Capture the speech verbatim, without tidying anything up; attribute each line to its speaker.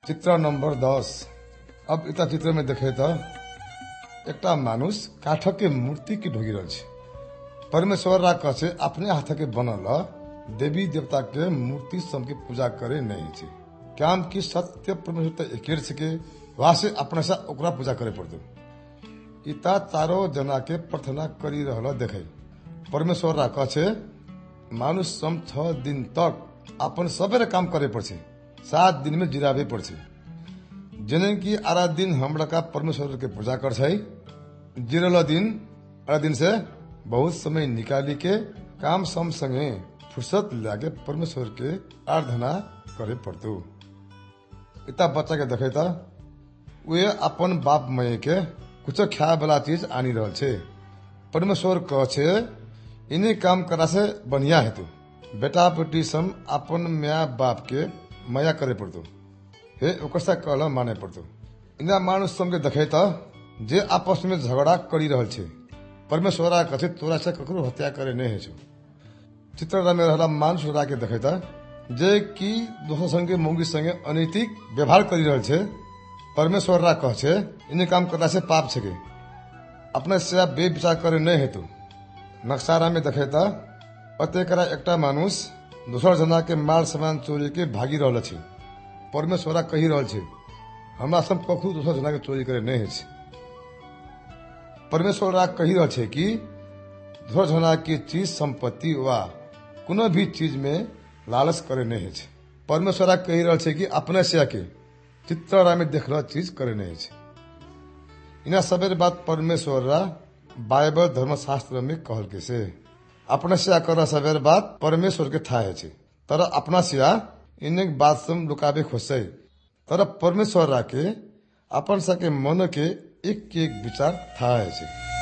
Speaker 1: चित्र नंबर दस। अब इता चित्र में देखे तो एक मानुष काठ के मूर्ति की ढोगी रहे परमेश्वर रा कहे अपने हाथ के बनल देवी देवता के मूर्ति सब की पूजा करे नहीं छे। काम की सत्य परमेश्वर एक के वहां से अपने से ओकरा पूजा करे पड़ते। इता चारो जना के प्रार्थना करी रहल देखे परमेश्वर रा कहे मानुष सम छ दिन तक अपन सबेरे काम करे पड़े सात दिन में जिराबे पड़े जने की आरा दिन हमरा का परमेश्वर के पूजा कर जिरल दिन आरा दिन से बहुत समय निकाली के काम सम संगे फुर्सत लागे परमेश्वर के आराधना करे पड़तू। इतना बच्चा के देखे था वे अपन बाप मय के कुछ खाए वाला चीज आनी रहल छे। परमेश्वर कहे इन्हें काम करा से बढ़िया है तू बेटा बेटी सम अपन माँ बाप के माया करे पड़तो हे ओकसा कहला माने पड़तो। इना मानुष सम के देखे था जे आपस में झगड़ा करी रहल छे परमेश्वर कहे तोरा से ककरो हत्या करे नहीं है। चित्र में रहला मानुष के देखे था जे की दोसर संगे मोंगी संगे अनैतिक व्यवहार करी रहल छे परमेश्वर कहे इन्हें काम करला से पाप छे अपने से बेविचार करे नहीं हेतु। नक्सारा में देखे था अतेकरा एकटा मानुष दूसर जना के माल सामान चोरी के भागी रहल छे परमेश्वर कही रहल छे हमरा सब कखू दूसर जना के चोरी करे नहीं है। परमेश्वर कही रहल छे कि दूसर जना की चीज संपत्ति वा कोनो भी चीज में लालच करे नहीं है। परमेश्वर कही रहल छे कि अपने से के चित्र में देख रहा चीज करे नहीं है। इना सबेर बात परमेश्वर बाइबल धर्मशास्त्र में कहल के से अपने से कर सबेर बात परमेश्वर के था है तर अपना सिया इन्हें बात सम लुकाबे खोसे तर परमेश्वर के अपन सा के मन के एक एक विचार था है।